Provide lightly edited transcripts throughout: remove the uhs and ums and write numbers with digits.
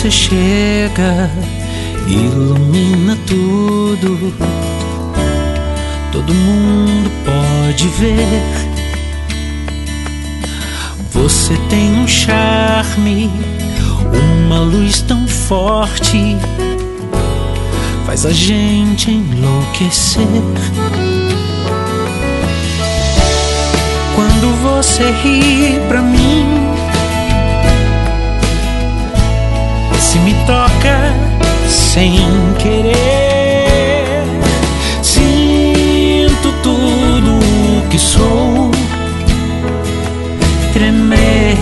você chega, ilumina tudo, todo mundo pode ver. Você tem um charme, uma luz tão forte, faz a gente enlouquecer. Quando você ri pra mim, se me toca sem querer, sinto tudo o que sou tremer.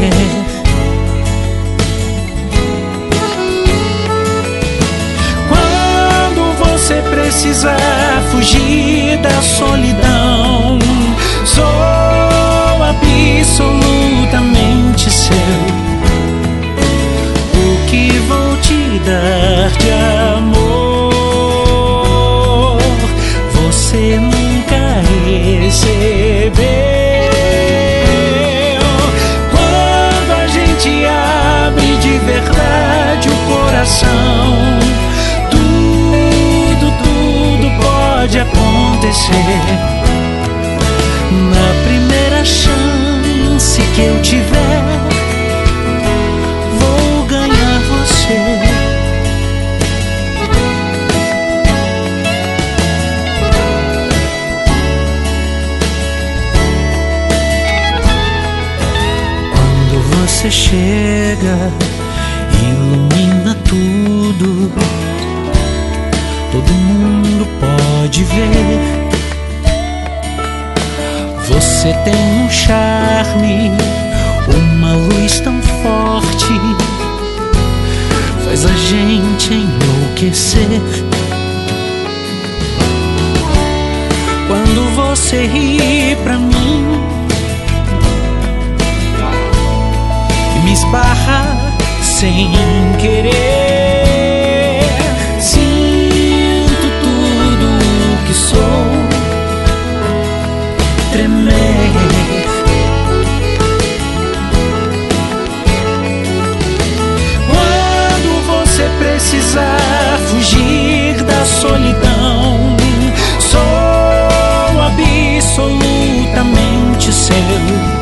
Quando você precisar fugir da solidão, sou absolutamente seu. O que vou te dar de amor, você nunca recebeu. Quando a gente abre de verdade o coração, tudo pode acontecer. Na primeira chance que eu tiver, vou ganhar você. Quando você chega, ilumina tudo, todo mundo pode ver. Você tem um charme, uma luz tão forte, faz a gente enlouquecer. Quando você ri pra mim e me esbarra sem querer, sinto tudo o que sou tremer. Quando você precisar fugir da solidão, sou absolutamente seu.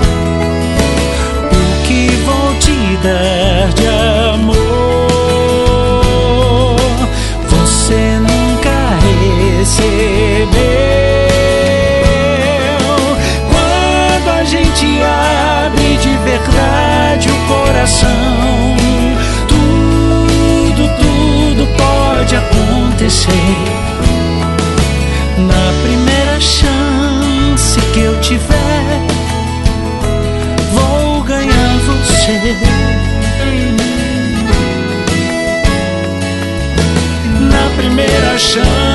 O que vou te dar de amor, você nunca recebeu. De verdade o coração, tudo pode acontecer. Na primeira chance que eu tiver, vou ganhar você. Na primeira chance